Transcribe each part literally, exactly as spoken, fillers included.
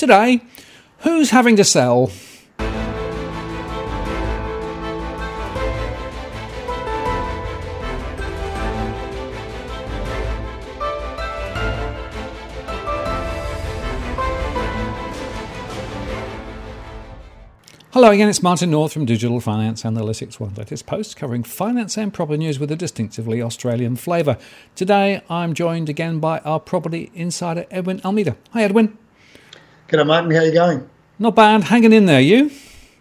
Today, who's having to sell? Hello again, it's Martin North from Digital Finance Analytics, one latest post covering finance and property news with a distinctively Australian flavour. Today I'm joined again by our property insider Edwin Almeida. Hi Edwin. G'day Martin, how you going? Not bad, hanging in there, you?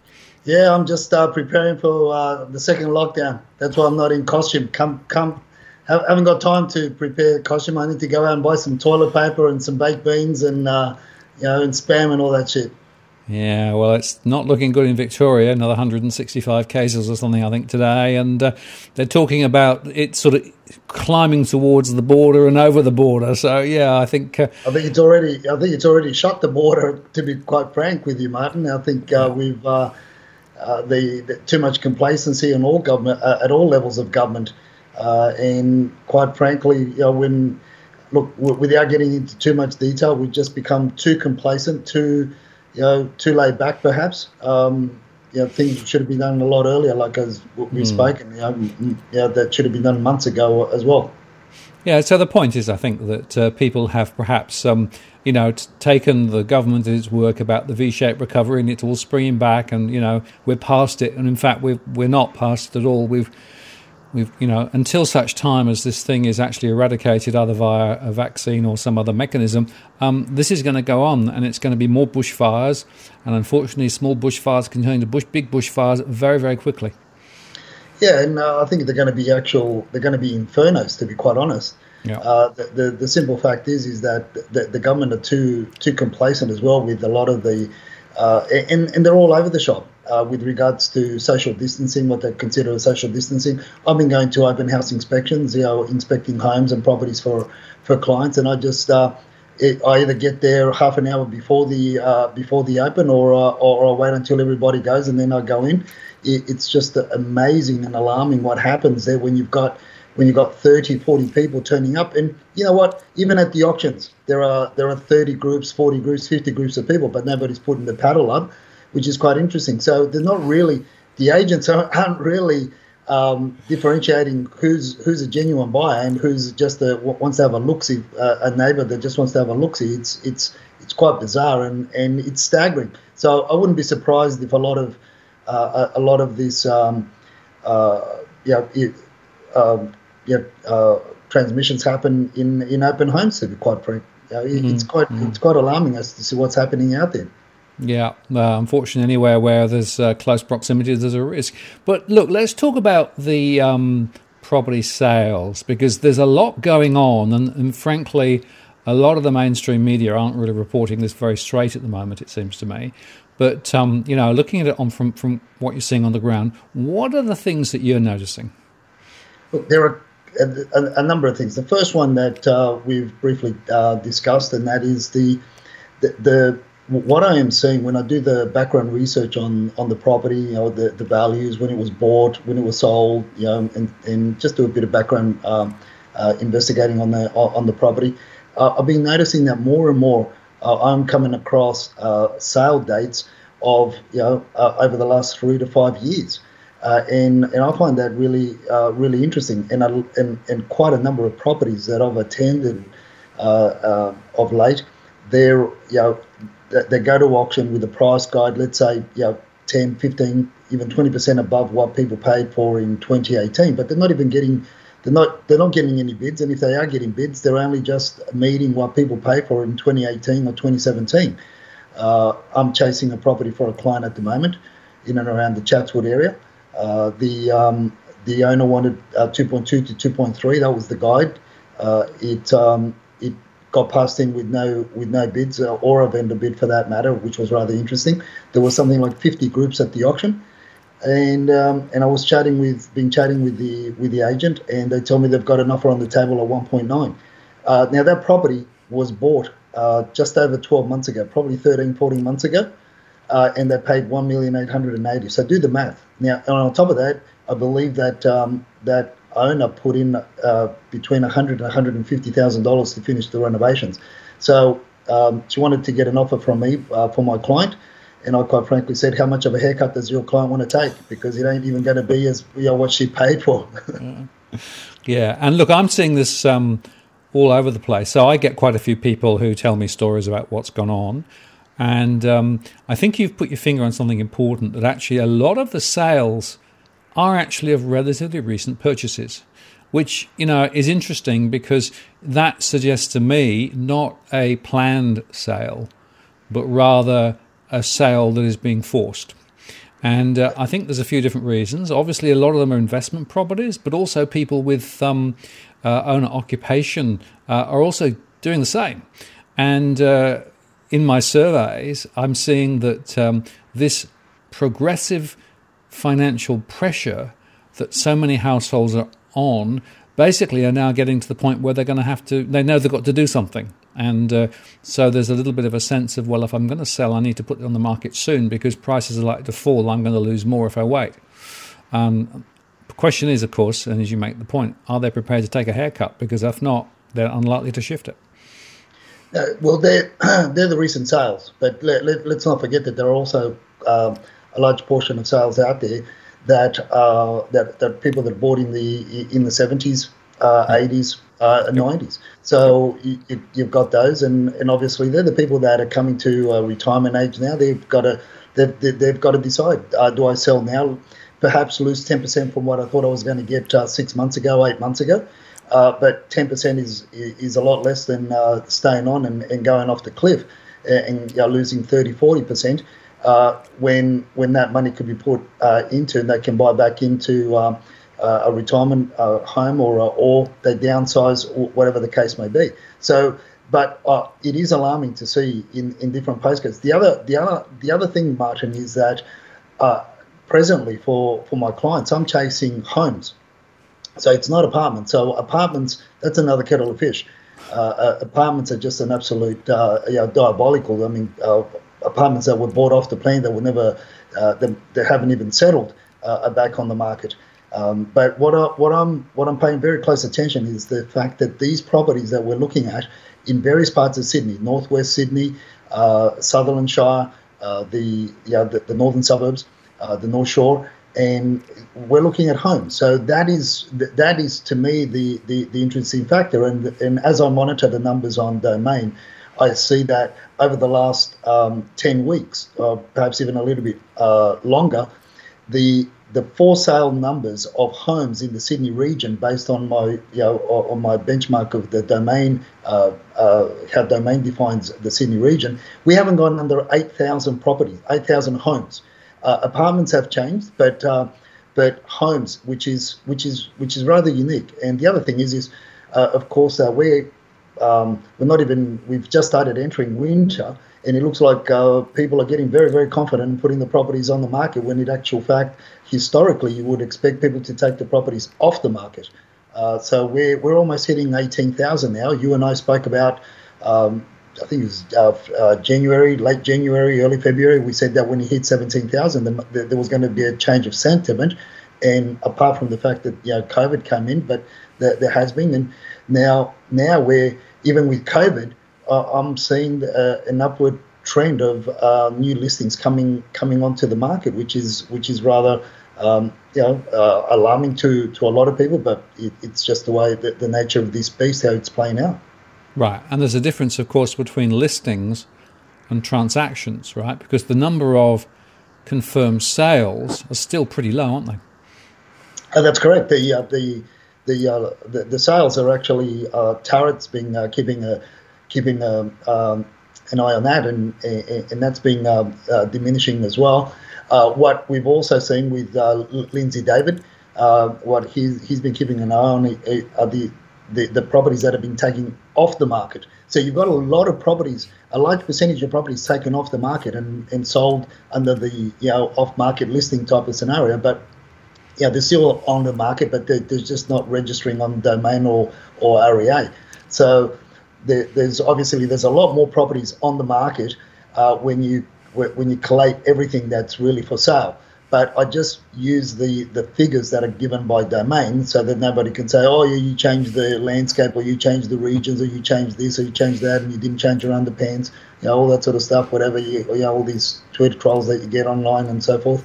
Yeah, I'm just uh, preparing for uh, the second lockdown. That's why I'm not in costume. Come, come. I haven't got time to prepare costume. I need to go out and buy some toilet paper and some baked beans and, uh, you know, and Spam and all that shit. Yeah, well, it's not looking good in Victoria. Another one hundred sixty-five cases or something, I think, today. And uh, they're talking about it sort of climbing towards the border and over the border. So, yeah, I think... Uh, I think it's already I think it's already shut the border, to be quite frank with you, Martin. I think uh, we've... Uh, uh, the, the too much complacency in all government, uh, at all levels of government. Uh, and quite frankly, you know, when... Look, w- without getting into too much detail, we've just become too complacent, too... You know, too laid back, perhaps. Um, you know, things should have been done a lot earlier, like as we've mm. spoken. You know, you know, that should have been done months ago as well. Yeah. So the point is, I think that uh, people have perhaps, um, you know, t- taken the government at its work about the V-shaped recovery, and it's all springing back, and you know, we're past it. And in fact, we're we're not past it at all. We've We've, you know, until such time as this thing is actually eradicated, either via a vaccine or some other mechanism, um, this is going to go on, and it's going to be more bushfires. And unfortunately, small bushfires can turn into bush, big bushfires very, very quickly. Yeah, and uh, I think they're going to be actual. They're going to be infernos, to be quite honest. Yeah. Uh, the, the the simple fact is is that the, the government are too too complacent as well with a lot of the, uh, and and they're all over the shop. Uh, with regards to social distancing, what they consider as social distancing. I've been going to open house inspections, you know, inspecting homes and properties for, for clients, and I just uh, it, I either get there half an hour before the uh, before the open, or uh, or I wait until everybody goes and then I go in. It, it's just amazing and alarming what happens there when you've got when you've got thirty, forty people turning up. And you know what? Even at the auctions, there are there are thirty groups, forty groups, fifty groups of people, but nobody's putting the paddle up, which is quite interesting. So they're not really, the agents aren't, aren't really um, differentiating who's who's a genuine buyer and who's just a, wants to have a look-see, uh, a neighbour that just wants to have a look-see. It's it's it's quite bizarre and, and it's staggering. So I wouldn't be surprised if a lot of uh, a, a lot of this um, uh, yeah it, um, yeah uh, transmissions happen in, in open homes. To be quite frank, you know, mm-hmm. it's quite mm-hmm. it's quite alarming as to see what's happening out there. Yeah, uh, unfortunately, anywhere where there's uh, close proximity, there's a risk. But look, let's talk about the um, property sales, because there's a lot going on, and, and frankly, a lot of the mainstream media aren't really reporting this very straight at the moment, it seems to me. But, um, you know, looking at it on from, from what you're seeing on the ground, what are the things that you're noticing? Look, there are a, a number of things. The first one that uh, we've briefly uh, discussed, and that is the the, the what I am seeing when I do the background research on, on the property, you know, the, the values, when it was bought, when it was sold, you know, and, and just do a bit of background um, uh, investigating on the on the property. Uh, I've been noticing that more and more uh, I'm coming across uh, sale dates of, you know, uh, over the last three to five years. Uh, and, and I find that really uh, really interesting. And, I, and and quite a number of properties that I've attended uh, uh, of late, they're, you know, they go to auction with a price guide, let's say, you know, ten, fifteen, even twenty percent above what people paid for in twenty eighteen, but they're not even getting, they're not, they're not getting any bids. And if they are getting bids, they're only just meeting what people pay for in twenty eighteen or twenty seventeen. Uh, I'm chasing a property for a client at the moment in and around the Chatswood area. Uh, the um, the owner wanted uh, two point two to two point three. That was the guide. Uh, it um, it got passed in with no with no bids, uh, or a vendor bid for that matter, which was rather interesting. There was something like fifty groups at the auction, and um, and I was chatting with been chatting with the with the agent, and they told me they've got an offer on the table at one point nine. Uh, now that property was bought uh, just over twelve months ago, probably thirteen, fourteen months ago, uh, and they paid one million eight hundred and eighty. So do the math. Now, and on top of that, I believe that um, that owner put in uh, between one hundred thousand dollars and one hundred fifty thousand dollars to finish the renovations. So Um, she wanted to get an offer from me uh, for my client, and I quite frankly said, "How much of a haircut does your client want to take? Because it ain't even going to be as you know what she paid for." Yeah, and look, I'm seeing this um, all over the place. So I get quite a few people who tell me stories about what's gone on. And um, I think you've put your finger on something important, that actually a lot of the sales are actually of relatively recent purchases, which, you know, is interesting because that suggests to me not a planned sale, but rather a sale that is being forced. And uh, I think there's a few different reasons. Obviously, a lot of them are investment properties, but also people with um, uh, owner occupation uh, are also doing the same. And uh, in my surveys, I'm seeing that um, this progressive financial pressure that so many households are on basically are now getting to the point where they're going to have to, they know they've got to do something. And uh, so there's a little bit of a sense of, well, if I'm going to sell, I need to put it on the market soon because prices are likely to fall. I'm going to lose more if I wait. Um, the question is, of course, and as you make the point, are they prepared to take a haircut? Because if not, they're unlikely to shift it. Uh, well, they're, they're the recent sales, but let, let, let's not forget that there are also um, a large portion of sales out there that uh, that that people that bought in the in the seventies, uh, eighties, uh, and nineties. So you, you've got those, and, and obviously they're the people that are coming to uh, retirement age now. They've got to they've, they've got to decide: uh, do I sell now? Perhaps lose ten percent from what I thought I was going to get uh, six months ago, eight months ago. Uh, but ten percent is is a lot less than uh, staying on and, and going off the cliff and you know, losing thirty, forty percent uh, when when that money could be put uh, into and they can buy back into um, uh, a retirement uh, home or uh, or they downsize or whatever the case may be. So, but uh, it is alarming to see in, in different postcodes. The other the other the other thing, Martin, is that uh, presently for, for my clients, I'm chasing homes. So it's not apartments. So apartments, that's another kettle of fish. Uh, uh, apartments are just an absolute uh, you know, diabolical. I mean, uh, apartments that were bought off the plan that were never, uh, they, they haven't even settled, uh, are back on the market. Um, but what I, what I'm what I'm paying very close attention is the fact that these properties that we're looking at in various parts of Sydney, northwest Sydney, uh, Sutherland Shire, uh, the you know, the, the northern suburbs, uh, the North Shore. And we're looking at homes. So that is that is to me the, the, the interesting factor. And and as I monitor the numbers on Domain, I see that over the last um, ten weeks, or perhaps even a little bit uh, longer, the the for sale numbers of homes in the Sydney region, based on my you know on my benchmark of the Domain, uh, uh, how Domain defines the Sydney region, we haven't gone under eight thousand properties, eight thousand homes. Uh, apartments have changed, but uh, but homes, which is which is which is rather unique. And the other thing is, is uh, of course, uh, we're um, we're not even we've just started entering winter, and it looks like uh, people are getting very very confident in putting the properties on the market. When in actual fact, historically, you would expect people to take the properties off the market. Uh, so we're we're almost hitting eighteen thousand now. You and I spoke about. Um, I think it was uh, uh, January, late January, early February. We said that when you hit seventeen thousand, the, the, there was going to be a change of sentiment. And apart from the fact that you know COVID came in, but the, there has been, and now now we're even with COVID, uh, I'm seeing uh, an upward trend of uh, new listings coming coming onto the market, which is which is rather um, you know uh, alarming to to a lot of people. But it, it's just the way that the nature of this beast, how it's playing out. Right, and there's a difference, of course, between listings and transactions, right? Because the number of confirmed sales are still pretty low, aren't they? Oh, that's correct. The uh, the the, uh, the the sales are actually uh, Turret's been uh, keeping a keeping a, um, an eye on that, and and that's been uh, uh, diminishing as well. Uh, what we've also seen with uh, Lindsay David, uh, what he's he's been keeping an eye on are the The, the properties that have been taken off the market. So you've got a lot of properties, a large percentage of properties taken off the market and, and sold under the you know off-market listing type of scenario. But yeah, they're still on the market, but they're, they're just not registering on Domain or or R E A. So there, there's obviously there's a lot more properties on the market uh, when you when you collate everything that's really for sale. but I just use the, the figures that are given by domain so that nobody can say, oh, yeah, you changed the landscape, or you changed the regions, or you changed this, or you changed that, and you didn't change your underpants, you know, all that sort of stuff, whatever, you, you know, all these Twitter trolls that you get online and so forth.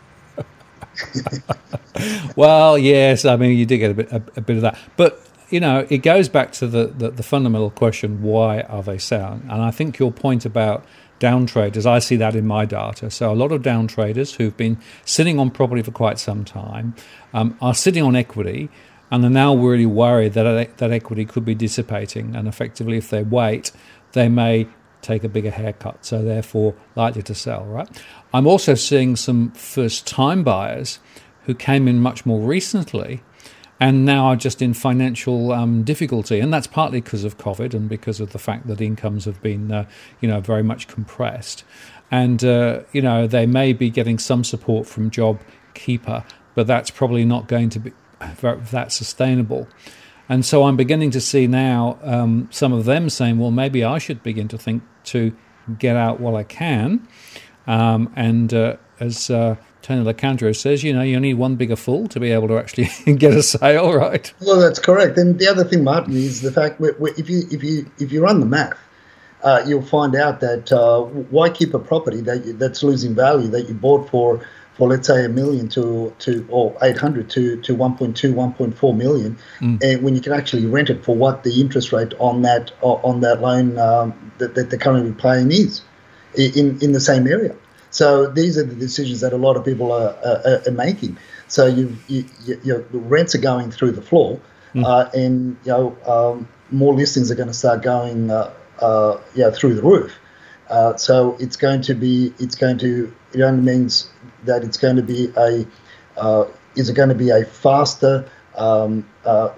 Well, yes, I mean, you did get a bit, a, a bit of that. But, you know, it goes back to the, the, the fundamental question, why are they selling? And I think your point about down traders, I see that in my data. So a lot of down traders who've been sitting on property for quite some time um, are sitting on equity, and they're now really worried that that equity could be dissipating. And effectively, if they wait, they may take a bigger haircut, so therefore likely to sell, right? I'm also seeing some first-time buyers who came in much more recently and now are just in financial um, difficulty. And that's partly because of COVID and because of the fact that incomes have been, uh, you know, very much compressed. And, uh, you know, they may be getting some support from JobKeeper, but that's probably not going to be that sustainable. And so I'm beginning to see now um, some of them saying, well, maybe I should begin to think to get out while I can. Um, and uh, as uh, Tony Locandro says, you know, you need one bigger fool to be able to actually get a sale, right? Well, that's correct. And the other thing, Martin, is the fact that if you if you if you run the math, uh, you'll find out that uh, why keep a property that you, that's losing value that you bought for for let's say a million to to or eight hundred to to one point two, one point four million, mm. and when you can actually rent it for what the interest rate on that on that loan um, that, that they're currently paying is in in the same area. So these are the decisions that a lot of people are, are, are making. So you, you, you, your rents are going through the floor, mm. uh, and you know um, more listings are going to start going uh, uh, you know, through the roof. Uh, so it's going to be it's going to it only means that it's going to be a uh, is it going to be a faster um, uh,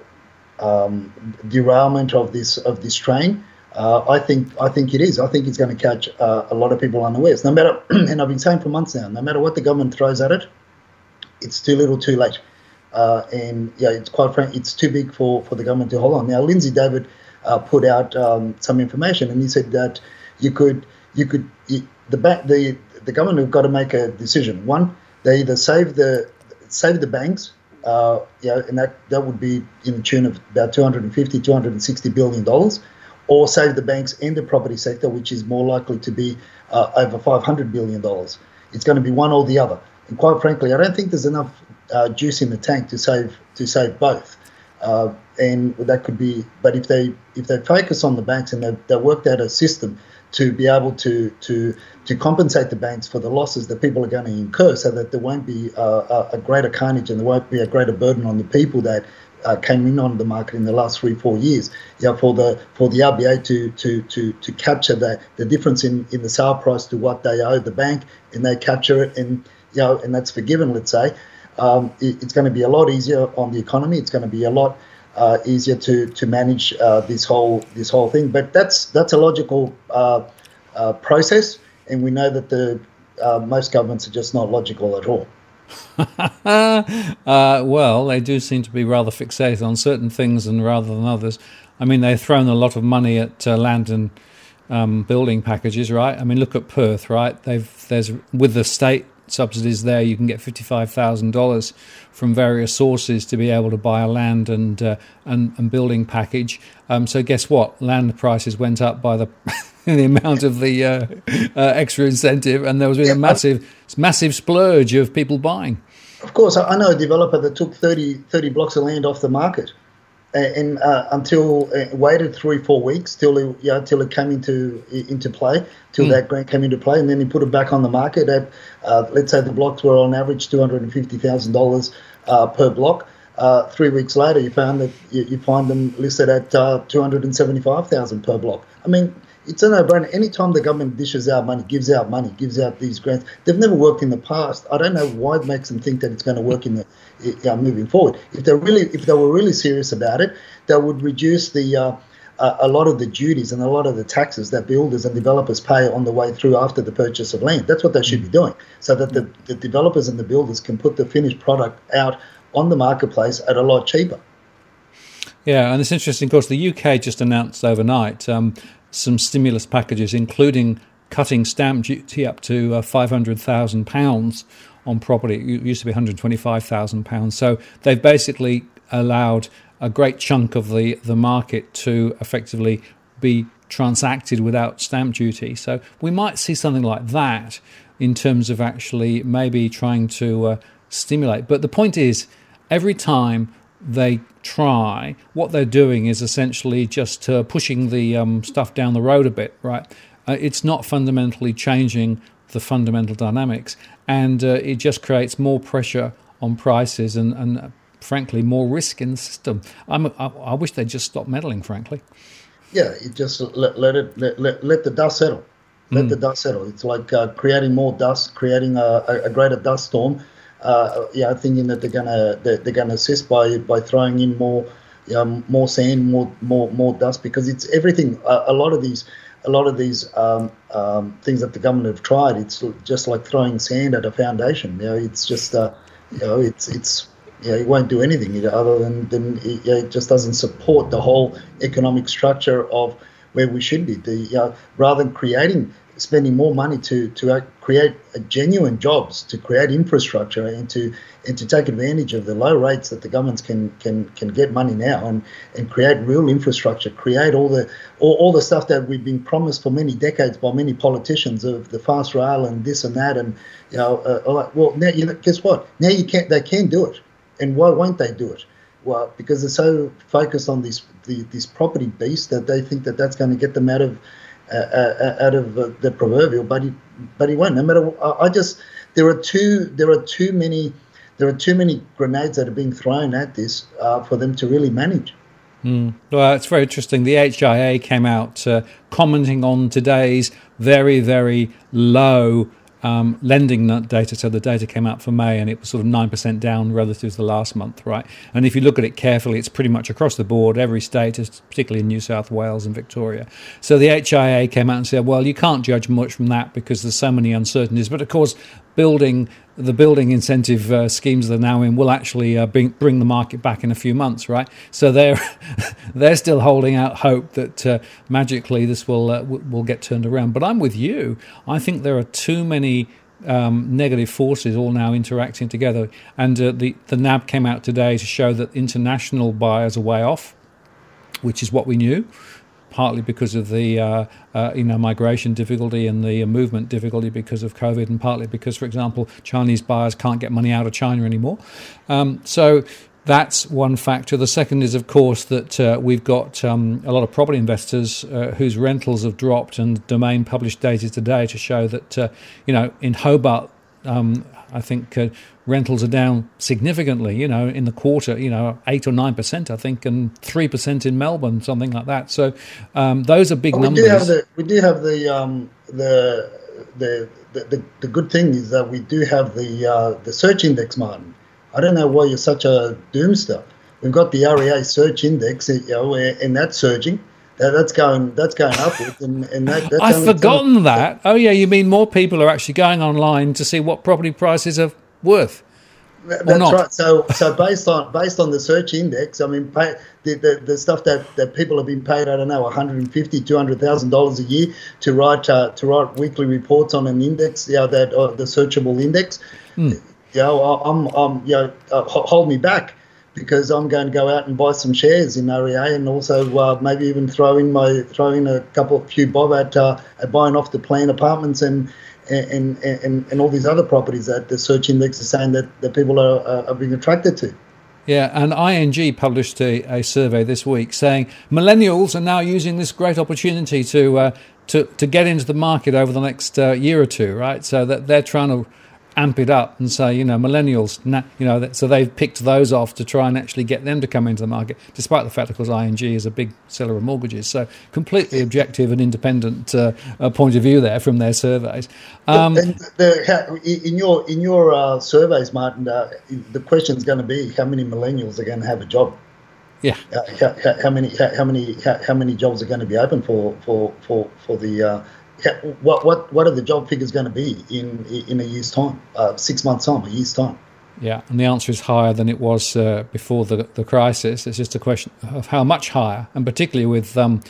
um, derailment of this of this train. Uh, I think I think it is. I think it's going to catch uh, a lot of people unawares. No matter, and I've been saying for months now, no matter what the government throws at it, it's too little, too late. Uh, and yeah, it's quite frank, it's too big for, for the government to hold on. Now, Lindsay David uh, put out um, some information, and he said that you could you could you, the ba- the the government have got to make a decision. One, they either save the save the banks, uh, yeah, and that that would be in the tune of about two hundred fifty, two hundred sixty billion dollars. Or save the banks and the property sector, which is more likely to be uh, over five hundred billion dollars. It's going to be one or the other. And quite frankly, I don't think there's enough uh, juice in the tank to save to save both. Uh, and that could be, but if they if they focus on the banks and they they worked out a system to be able to to to compensate the banks for the losses that people are going to incur, so that there won't be uh, a greater carnage and there won't be a greater burden on the people that Uh, came in on the market in the last three, four years. Yeah, for the for the R B A to to to to capture the the difference in, in the sale price to what they owe the bank, and they capture it, and you know, and that's forgiven. Let's say um, it, it's going to be a lot easier on the economy. It's going to be a lot uh, easier to to manage uh, this whole this whole thing. But that's that's a logical uh, uh, process, and we know that the uh, most governments are just not logical at all. uh, well, they do seem to be rather fixated on certain things and rather than others. I mean, they've thrown a lot of money at uh, land and um, building packages, right? I mean, look at Perth, right? They've there's with the state subsidies there, you can get fifty-five thousand dollars from various sources to be able to buy a land and uh, and, and building package. Um, so guess what? Land prices went up by the the amount of the uh, uh, extra incentive, and there was yeah, a massive massive splurge of people buying. Of course, I know a developer that took thirty, thirty blocks of land off the market, and, and uh, until uh, waited three, four weeks till it, yeah, till it came into into play, till mm. that grant came into play, and then he put it back on the market at, uh, let's say the blocks were on average two hundred and fifty thousand uh, dollars per block. Uh, three weeks later, you found that you, you find them listed at uh, two hundred and seventy-five thousand per block. I mean, it's a no-brainer. Anytime the government dishes out money, gives out money, gives out these grants, they've never worked in the past. I don't know why it makes them think that it's going to work in the uh, moving forward. If they really, if they were really serious about it, they would reduce the uh, uh, a lot of the duties and a lot of the taxes that builders and developers pay on the way through after the purchase of land. That's what they should be doing, so that the, the developers and the builders can put the finished product out on the marketplace at a lot cheaper. Yeah, and it's interesting, of course, the U K just announced overnight um, some stimulus packages, including cutting stamp duty up to uh, five hundred thousand pounds on property. It used to be one hundred twenty-five thousand pounds. So they've basically allowed a great chunk of the, the market to effectively be transacted without stamp duty. So we might see something like that in terms of actually maybe trying to uh, stimulate. But the point is, every time they try, what they're doing is essentially just uh, pushing the um, stuff down the road a bit, right? Uh, it's not fundamentally changing the fundamental dynamics, and uh, it just creates more pressure on prices and, and uh, frankly, more risk in the system. I'm, I, I wish they'd just stop meddling, frankly. Yeah, you just let, let it let, let, let the dust settle. Let mm. the dust settle. It's like uh, creating more dust, creating a, a, a greater dust storm. Uh, yeah, thinking that they're gonna they're, they're gonna assist by by throwing in more um, more sand, more more more dust, because it's everything. Uh, a lot of these a lot of these um, um, things that the government have tried. It's just like throwing sand at a foundation. You know, it's just uh, you know, it's it's. Yeah, it won't do anything you know, other than, than it, it just doesn't support the whole economic structure of where we should be. The, uh, rather than creating, spending more money to to uh, create a genuine jobs, to create infrastructure, and to and to take advantage of the low rates that the governments can can can get money now, and, and create real infrastructure, create all the all, all the stuff that we've been promised for many decades by many politicians of the fast rail and this and that, and you know, uh, well now you know, guess what? Now you can't they can do it. And why won't they do it? Well, because they're so focused on this the, this property beast that they think that that's going to get them out of uh, uh, out of uh, the proverbial. But he, but he won't. No matter. I just there are too there are too many there are too many grenades that are being thrown at this uh, for them to really manage. Mm. Well, it's very interesting. The H I A came out uh, commenting on today's very very low Um, lending data. So the data came out for May and it was sort of nine percent down relative to the last month, right? And if you look at it carefully, it's pretty much across the board, every state, particularly in New South Wales and Victoria. So the H I A came out and said, well, you can't judge much from that because there's so many uncertainties. But of course, building the building incentive uh, schemes they're now in will actually uh, bring, bring the market back in a few months, right? So they're they're still holding out hope that uh, magically this will uh, w- will get turned around. But I'm with you. I think there are too many um, negative forces all now interacting together. And uh, the the N A B came out today to show that international buyers are way off, which is what we knew. Partly because of the uh, uh, you know migration difficulty and the movement difficulty because of COVID, and partly because, for example, Chinese buyers can't get money out of China anymore. Um, so that's one factor. The second is, of course, that uh, we've got um, a lot of property investors uh, whose rentals have dropped, and Domain published data today to show that uh, you know in Hobart, um, I think uh, rentals are down significantly, you know, in the quarter, you know, eight or nine percent, I think, and three percent in Melbourne, something like that. So um, those are big well, we numbers. Do have the, we do have the, um, the, the, the, the good thing is that we do have the, uh, the search index, Martin. I don't know why you're such a doomster. We've got the R E A search index, you know, and that's surging. That, that's going that's going upwards, and, and that, that's I've only, forgotten only, that. Oh yeah, you mean more people are actually going online to see what property prices are worth? That's not? right. So, so based on based on the search index, I mean, pay, the, the the stuff that, that people have been paid, I don't know, one hundred fifty thousand dollars, two hundred thousand dollars a year to write uh, to write weekly reports on an index, you know, that uh, the searchable index. Mm. You know, I'm, I'm, you know, uh, hold me back, because I'm going to go out and buy some shares in R E A, and also uh, maybe even throw in my throw in a couple few bob at uh, at buying off the plan apartments and. And, and and all these other properties that the search index is saying that, that people are, are being attracted to. Yeah, and I N G published a, a survey this week saying millennials are now using this great opportunity to uh, to to get into the market over the next uh, year or two, right? So that they're trying to amp it up and say, you know, millennials, you know, so they've picked those off to try and actually get them to come into the market, despite the fact, of course, I N G is a big seller of mortgages. So completely objective and independent uh, uh, point of view there from their surveys. Um, and the, in your in your uh, surveys, Martin, uh, the question is going to be how many millennials are going to have a job. Yeah. Uh, how, how many how, how many how, how many jobs are going to be open for for for for the uh, What what what are the job figures going to be in in a year's time, uh, six months time, a year's time? Yeah, and the answer is higher than it was uh, before the the crisis. It's just a question of how much higher, and particularly with um,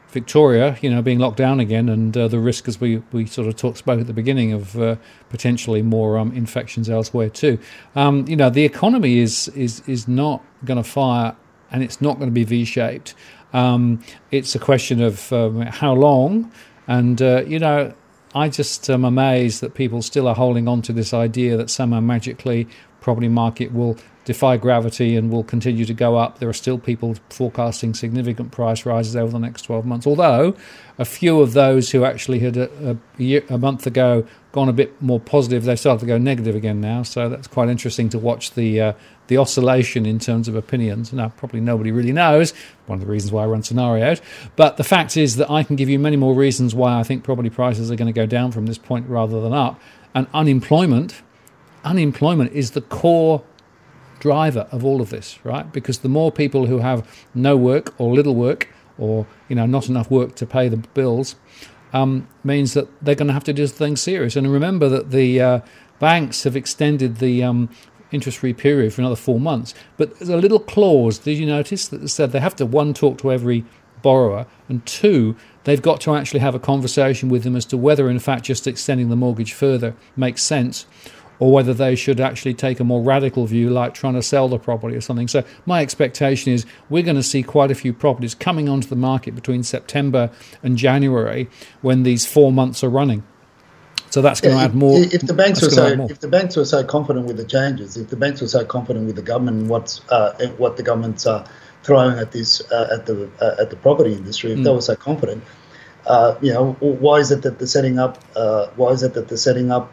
Victoria, you know, being locked down again, and uh, the risk, as we, we sort of talked about at the beginning, of uh, potentially more um, infections elsewhere too. Um, you know, the economy is is is not going to fire, and it's not going to be V-shaped. Um, it's a question of um, how long, and uh, you know, I just am amazed that people still are holding on to this idea that somehow magically property market will defy gravity and will continue to go up. There are still people forecasting significant price rises over the next twelve months, although a few of those who actually had a, a, year, a month ago gone a bit more positive, they've started to go negative again now. So that's quite interesting to watch the uh, the oscillation in terms of opinions. Now, probably nobody really knows, one of the reasons why I run scenarios. But the fact is that I can give you many more reasons why I think property prices are going to go down from this point rather than up. And unemployment, unemployment is the core driver of all of this, right? Because the more people who have no work or little work, or you know, not enough work to pay the bills, um, means that they're going to have to do things serious. And remember that the uh, banks have extended the um, interest-free period for another four months. But there's a little clause, did you notice, that said they have to, one, talk to every borrower, and two, they've got to actually have a conversation with them as to whether, in fact, just extending the mortgage further makes sense, or whether they should actually take a more radical view, like trying to sell the property or something. So my expectation is we're going to see quite a few properties coming onto the market between September and January when these four months are running. So that's going yeah, to add more. If the banks were so, if the banks were so confident with the changes, if the banks were so confident with the government and what's uh, what the government's uh, throwing at this uh, at the uh, at the property industry, if mm. they were so confident, uh, you know, why is it that they're setting up? Uh, why is it that they're setting up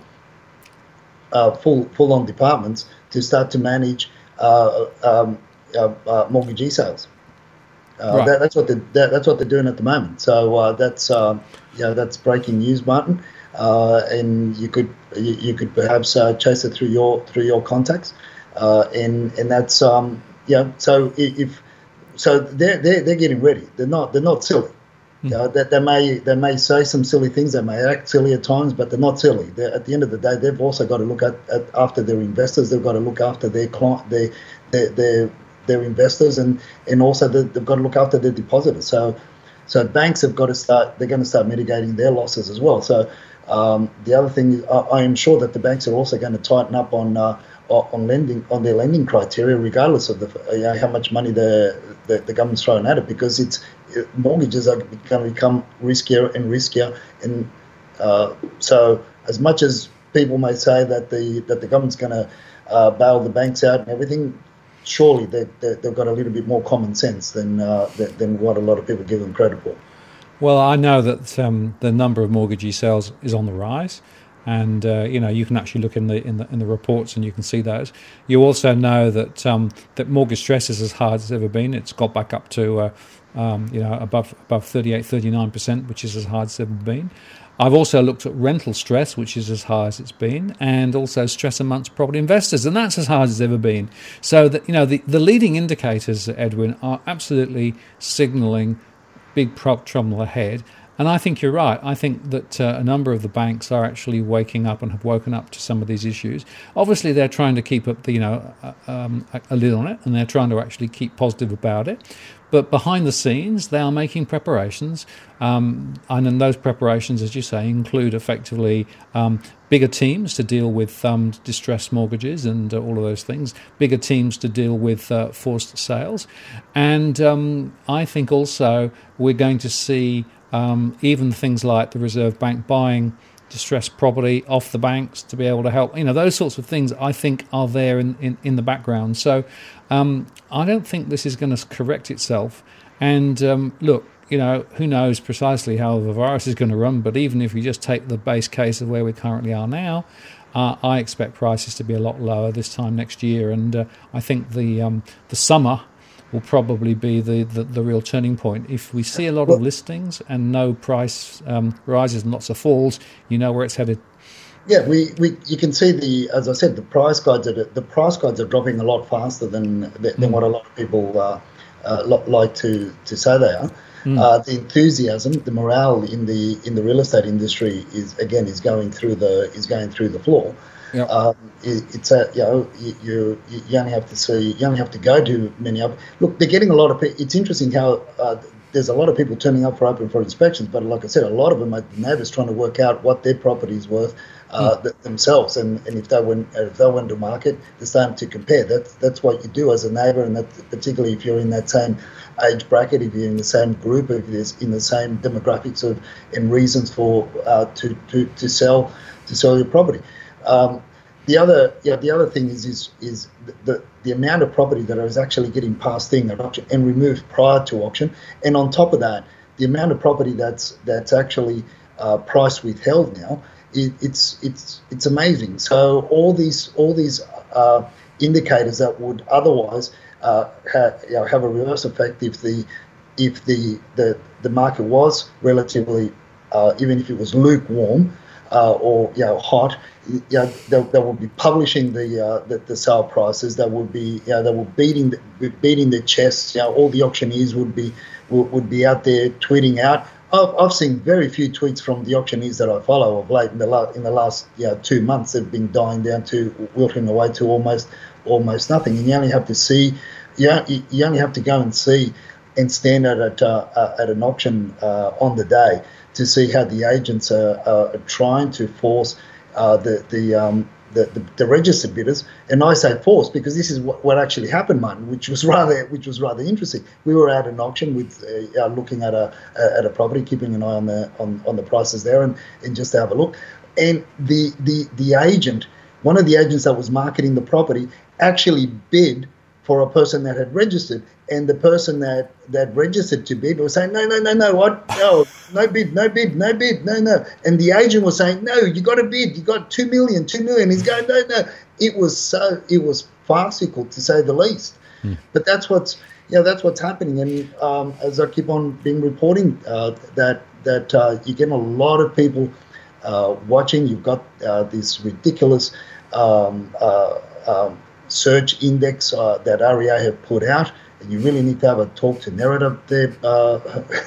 uh, full full on departments to start to manage uh, um, uh, uh, mortgagee sales? Uh, right. that, that's what they that, that's what they're doing at the moment. So uh, that's uh, you know, that's breaking news, Martin. Uh, and you could you, you could perhaps uh, chase it through your through your contacts, uh, and and that's um yeah. So if so, they're they're they're getting ready. They're not they're not silly. Mm. Uh, that they, they may they may say some silly things. They may act silly at times, but they're not silly. They're, at the end of the day, they've also got to look at, at after their investors. They've got to look after their client, their their their, their investors, and and also the, they've got to look after their depositors. So so banks have got to start. They're going to start mitigating their losses as well. So. Um, the other thing is, I, I am sure that the banks are also going to tighten up on uh, on lending on their lending criteria, regardless of the you know, how much money the, the the government's throwing at it, because it's it, mortgages are going to become riskier and riskier, and uh, so as much as people may say that the that the government's going to uh, bail the banks out and everything, surely they, they they've got a little bit more common sense than uh, than what a lot of people give them credit for. Well, I know that um, the number of mortgagee sales is on the rise, and uh, you know you can actually look in the in the in the reports and you can see those. You also know that um, that mortgage stress is as hard as it's ever been. It's got back up to uh, um, you know above above thirty-eight, thirty-nine percent, which is as hard as it's ever been. I've also looked at rental stress, which is as high as it's been, and also stress amongst property investors, and that's as hard as it's ever been. So that you know the, the leading indicators, Edwin, are absolutely signalling big trouble ahead. And I think you're right. I think that uh, a number of the banks are actually waking up and have woken up to some of these issues. Obviously, they're trying to keep up the, you know, uh, um, a, a lid on it, and they're trying to actually keep positive about it. But behind the scenes, they are making preparations. Um, and in those preparations, as you say, include effectively um, bigger teams to deal with um, distressed mortgages and uh, all of those things, bigger teams to deal with uh, forced sales. And um, I think also we're going to see um, even things like the Reserve Bank buying distressed property off the banks to be able to help. You know, those sorts of things I think are there in, in, in the background. So um, I don't think this is going to correct itself. And um, look, you know, who knows precisely how the virus is going to run, but even if you just take the base case of where we currently are now, uh, I expect prices to be a lot lower this time next year. And uh, I think the um, the summer will probably be the, the, the real turning point. If we see a lot of listings and no price um, rises and lots of falls, you know where it's headed. Yeah, we, we you can see the as I said the price guides are the price guides are dropping a lot faster than than mm. what a lot of people uh, uh, like to, to say they are. Mm. Uh, the enthusiasm, the morale in the in the real estate industry is again is going through the is going through the floor. Yep. Um, it, it's a you know you, you you only have to see you only have to go to many other look. They're getting a lot of. It's interesting how uh, there's a lot of people turning up for open for inspections, but like I said, a lot of them are neighbours trying to work out what their property is worth uh, mm. th- themselves, and, and if they went if they went to market, they're starting to compare. That's that's what you do as a neighbour, and that, particularly if you're in that same age bracket, if you're in the same group, if you're in the same demographics of and reasons for uh, to, to to sell to sell your property. Um, The other, yeah, the other thing is is is the the amount of property that is actually getting passed in at auction and removed prior to auction, and on top of that, the amount of property that's that's actually uh, price withheld now, it, it's it's it's amazing. So all these all these uh, indicators that would otherwise uh, ha, you know, have a reverse effect if the if the the, the market was relatively uh, even if it was lukewarm. Uh, or you know hot, you know, they, they will be publishing the, uh, the the sale prices. They will be you know they will beating the, beating their chests. You know, all the auctioneers would be would, would be out there tweeting out. I've, I've seen very few tweets from the auctioneers that I follow of late in the last in the last you know, two months. They've been dying down to wilting away to almost almost nothing. And you only have to see, you know, you, you only have to go and see and stand at at, uh, uh, at an auction uh, on the day to see how the agents are, are trying to force uh, the the, um, the the the registered bidders, and I say force because this is what, what actually happened, Martin, which was rather which was rather interesting. We were at an auction with uh, uh, looking at a at a property, keeping an eye on the on, on the prices there, and, and just to have a look. And the the the agent, one of the agents that was marketing the property, actually bid for a person that had registered, and the person that, that registered to bid was saying, no, no, no, no, what? No, no bid, no bid, no bid, no, no. And the agent was saying, no, you got to bid, you got two million, two million. He's going, no, no. It was so, it was farcical to say the least. Hmm. But that's what's, yeah, that's what's happening. And um, as I keep on being reporting, uh, that that uh, you get a lot of people uh, watching. You've got uh, this ridiculous um, uh, um, search index uh, that R E A have put out, and you really need to have a talk to Nerida up there. Uh,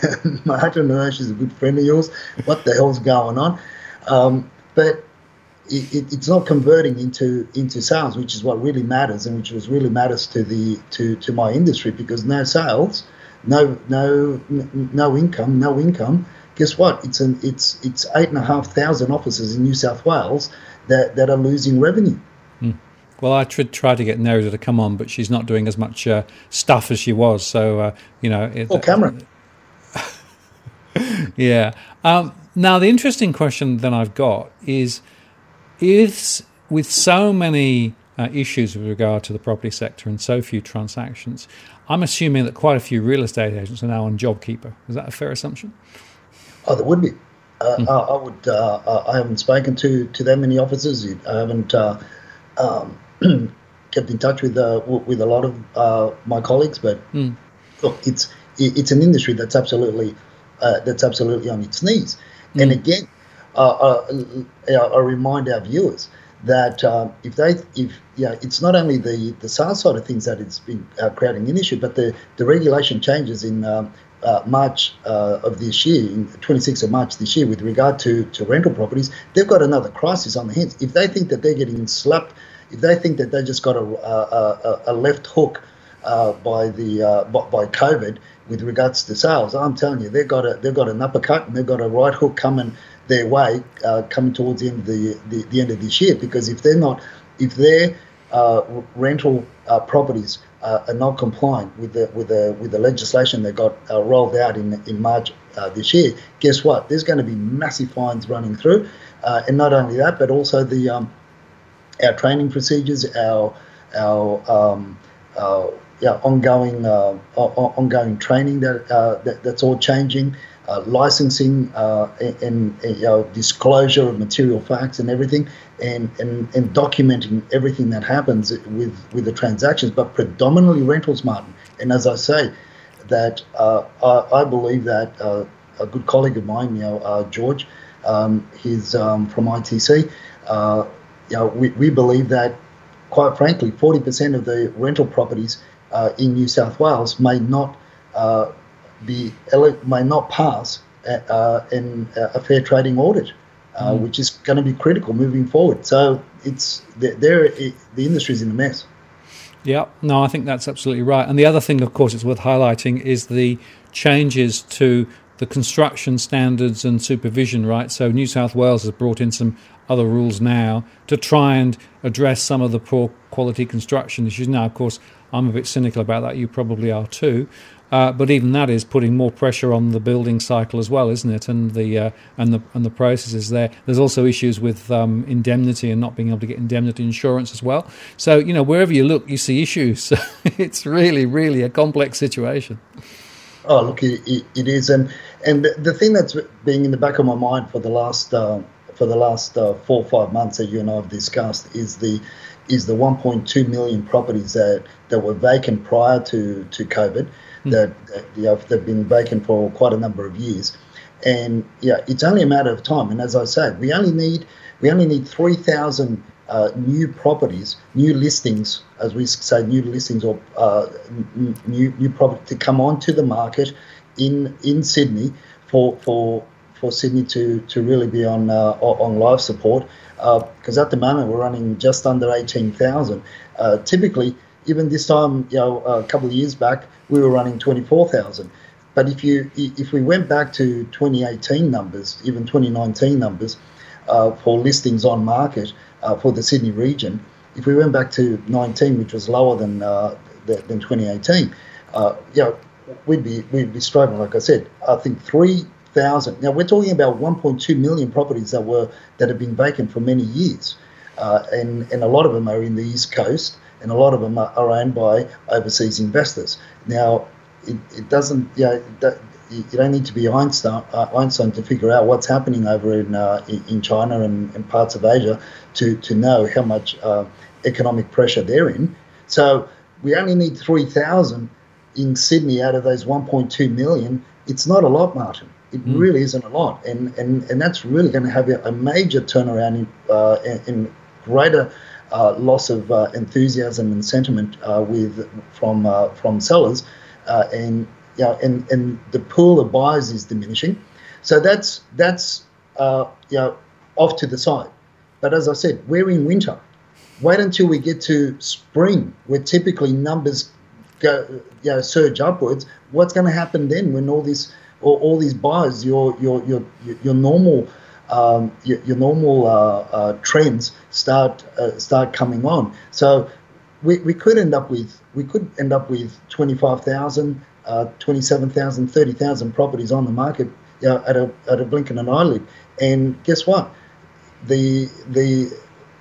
I don't know, she's a good friend of yours. What the hell's going on? Um, but it, it, it's not converting into into sales, which is what really matters, and which was really matters to the to, to my industry, because no sales, no no no income, no income. Guess what? It's an it's it's eight and a half thousand offices in New South Wales that, that are losing revenue. Mm. Well, I tried try to get Nerida to come on, but she's not doing as much uh, stuff as she was. So, uh, you know... It, or Cameron. Yeah. Um, now, the interesting question that I've got is, is with so many uh, issues with regard to the property sector and so few transactions, I'm assuming that quite a few real estate agents are now on JobKeeper. Is that a fair assumption? Oh, there would be. Uh, mm. I, I would. Uh, I haven't spoken to, to that many officers. I haven't... Uh, um, kept in touch with uh, with a lot of uh, my colleagues, but mm. look, it's it's an industry that's absolutely uh, that's absolutely on its knees. Mm. And again, uh, uh, I remind our viewers that um, if they if yeah, it's not only the, the sales side of things that it's been uh, creating an issue, but the, the regulation changes in um, uh, March uh, of this year, in twenty-sixth of March this year, with regard to, to rental properties. They've got another crisis on the hands. If they think that they're getting slapped. If they think that they just got a, a, a left hook uh, by the uh, by COVID with regards to sales, I'm telling you, they've got a they've got an uppercut and they've got a right hook coming their way, uh, coming towards the end of the, the, the end of this year. Because if they're not, if their uh, rental uh, properties uh, are not compliant with the with the with the legislation that got uh, rolled out in in March uh, this year, guess what? There's going to be massive fines running through, uh, and not only that, but also the um, our training procedures, our our um, uh, yeah, ongoing uh, ongoing training that, uh, that that's all changing, uh, licensing uh, and, and you know, disclosure of material facts and everything, and, and, and documenting everything that happens with, with the transactions, but predominantly rentals, Martin. And as I say, that uh, I, I believe that uh, a good colleague of mine, you know, uh, George, um, he's um, from I T C. Uh, You know, we, we believe that, quite frankly, forty percent of the rental properties uh, in New South Wales may not uh, be may not pass a, uh, in a fair trading audit, uh, mm. which is going to be critical moving forward. So it's there. It, the industry's in a mess. Yeah, no, I think that's absolutely right. And the other thing, of course, it's worth highlighting is the changes to the construction standards and supervision, right? So New South Wales has brought in some other rules now to try and address some of the poor quality construction issues. Now, of course, I'm a bit cynical about that. You probably are too. Uh, but even that is putting more pressure on the building cycle as well, isn't it? And the uh, and the and the processes there. There's also issues with um, indemnity and not being able to get indemnity insurance as well. So, you know, wherever you look, you see issues. So it's really, really a complex situation. Oh, look, it, it is, and and the thing that's been in the back of my mind for the last uh, for the last uh, four or five months that you and I have discussed is the is the one point two million properties that, that were vacant prior to to COVID. Mm. That, that you know, they've been vacant for quite a number of years, and yeah, it's only a matter of time. And as I say, we only need we only need three thousand uh, new properties, new listings, as we say, new listings or uh, new new property to come onto the market in in Sydney for for for Sydney to to really be on uh, on life support. Because uh, at the moment we're running just under eighteen thousand. Uh, typically, even this time, you know, a couple of years back, we were running twenty-four thousand. But if you if we went back to twenty eighteen numbers, even twenty nineteen numbers uh, for listings on market uh, for the Sydney region, if we went back to nineteen, which was lower than uh, than twenty eighteen, uh, you know, we'd be we'd be struggling. Like I said, I think three thousand. Now we're talking about one point two million properties that were that have been vacant for many years, uh, and and a lot of them are in the East Coast, and a lot of them are, are owned by overseas investors. Now it, it doesn't, you know, you don't need to be Einstein uh, Einstein to figure out what's happening over in uh, in China and, and parts of Asia to to know how much uh, economic pressure they're in. So we only need three thousand in Sydney out of those one point two million. It's not a lot, Martin. It mm. really isn't a lot, and, and, and that's really going to have a major turnaround in, uh, in, in greater uh, loss of uh, enthusiasm and sentiment uh, with from uh, from sellers, uh, and you know, and and the pool of buyers is diminishing. So that's that's uh, you know, off to the side. But as I said, we're in winter. Wait until we get to spring, where typically numbers go, you know, surge upwards. What's going to happen then when all this Or all these buyers, your your your your normal um, your, your normal uh, uh, trends start uh, start coming on. So we, we could end up with we could end up with twenty-five thousand, uh, twenty-seven thousand, thirty thousand properties on the market, you know, at a at a blink of an eyelid. And guess what? The the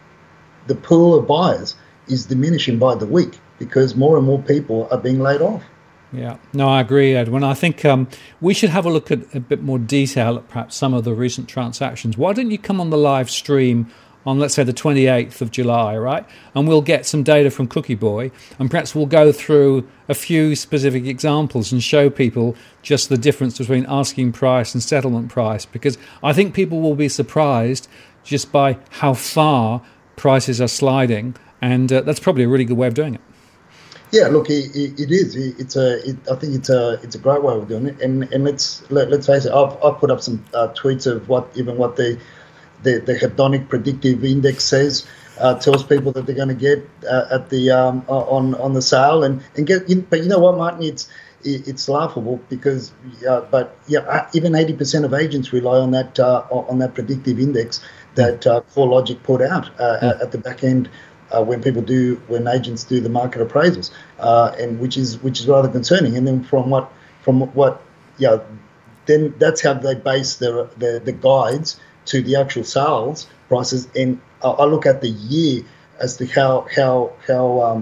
the pool of buyers is diminishing by the week because more and more people are being laid off. Yeah, no, I agree, Edwin. I think um, we should have a look at a bit more detail at perhaps some of the recent transactions. Why don't you come on the live stream on, let's say, the twenty-eighth of July, right? And we'll get some data from Cookie Boy, and perhaps we'll go through a few specific examples and show people just the difference between asking price and settlement price, because I think people will be surprised just by how far prices are sliding, and uh, that's probably a really good way of doing it. Yeah, look, it, it is. It's a. It, I think it's a. It's a great way of doing it. And and let's let, let's face it. I've I've put up some uh, tweets of what even what the the, the hedonic predictive index says. Uh, tells people that they're going to get uh, at the um, on on the sale and and get. In, but you know what, Martin? It's it, it's laughable because. Uh, but yeah, even eighty percent of agents rely on that uh, on that predictive index that uh, CoreLogic put out uh, yeah. at the back end. Uh, when people do, when agents do the market appraisals, uh, and which is which is rather concerning. And then from what from what, yeah, then that's how they base their the the guides to the actual sales prices. And I, I look at the year as to how how how um,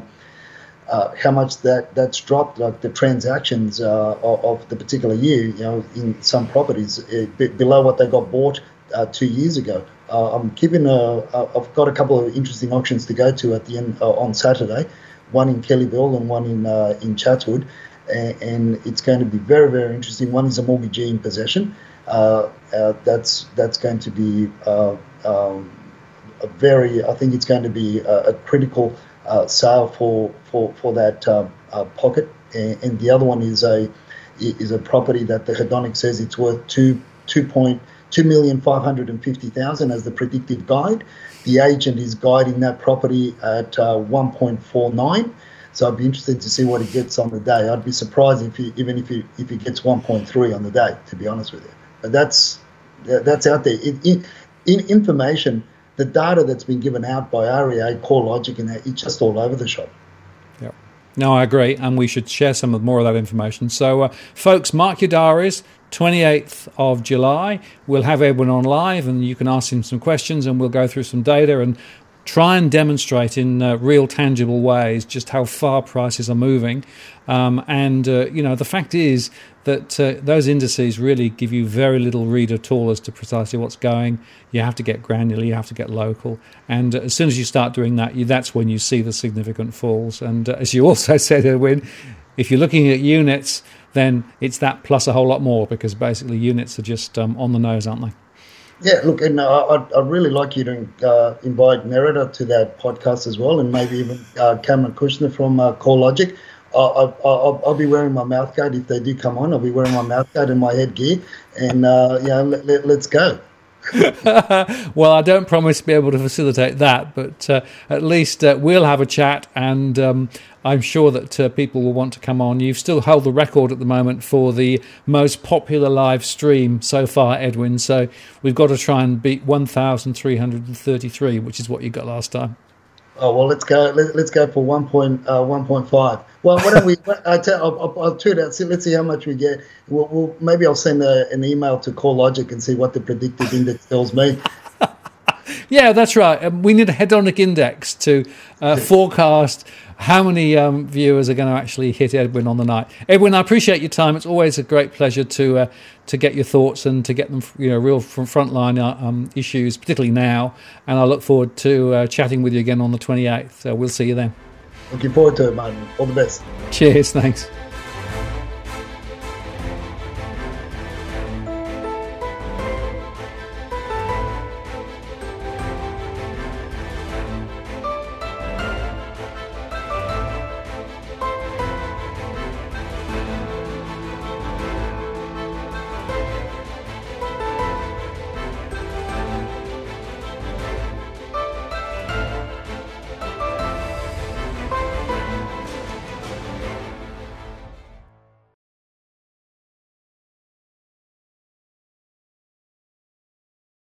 uh, how much that that's dropped, like the transactions uh, of, of the particular year. You know, in some properties uh, b- below what they got bought uh, two years ago. Uh, I'm keeping a. I've got a couple of interesting auctions to go to at the end uh, on Saturday, one in Kellyville and one in uh, in Chatswood, and, and it's going to be very very interesting. One is a mortgagee in possession. Uh, uh, that's that's going to be uh, um, a very. I think it's going to be a, a critical uh, sale for for for that uh, uh, pocket. And, and the other one is a is a property that the hedonic says it's worth two two point. two million five hundred fifty thousand as the predictive guide. The agent is guiding that property at uh, one point four nine. So I'd be interested to see what he gets on the day. I'd be surprised if he, even if he if he gets one point three on the day, to be honest with you. But that's that's out there. In, in, in information, the data that's been given out by R E A, CoreLogic, and that, it's just all over the shop. Yeah. No, I agree, and we should share some of more of that information. So, uh, folks, mark your diaries. twenty-eighth of July, we'll have Edwin on live, and you can ask him some questions, and we'll go through some data and try and demonstrate in uh, real tangible ways just how far prices are moving. Um, and, uh, you know, the fact is that uh, those indices really give you very little read at all as to precisely what's going. You have to get granular, you have to get local. And uh, as soon as you start doing that, you, that's when you see the significant falls. And uh, as you also said, Edwin, if you're looking at units, then it's that plus a whole lot more, because basically units are just um, on the nose, aren't they? Yeah, look, and uh, I'd, I'd really like you to uh, invite Nerida to that podcast as well, and maybe even uh, Cameron Kushner from uh, CoreLogic. Uh, I, I'll, I'll be wearing my mouth guard if they do come on. I'll be wearing my mouth guard and my headgear, and uh, yeah, let, let, let's go. Well, I don't promise to be able to facilitate that, but uh, at least uh, we'll have a chat, and um, I'm sure that uh, people will want to come on. You still hold the record at the moment for the most popular live stream so far, Edwin, so we've got to try and beat one thousand three hundred thirty-three, which is what you got last time. Oh, well, let's go. Let, let's go for one point five. Well, why don't we? I tell, I'll, I'll, I'll tweet out. See, let's see how much we get. We'll, we'll maybe I'll send a, an email to CoreLogic and see what the predictive index tells me. Yeah, that's right. Um, we need a hedonic index to uh, forecast how many um, viewers are going to actually hit Edwin on the night. Edwin, I appreciate your time. It's always a great pleasure to uh, to get your thoughts and to get them, you know, real from frontline um, issues, particularly now. And I look forward to uh, chatting with you again on the twenty-eighth. So we'll see you then. Looking forward to it, Martin. All the best. Cheers. Thanks.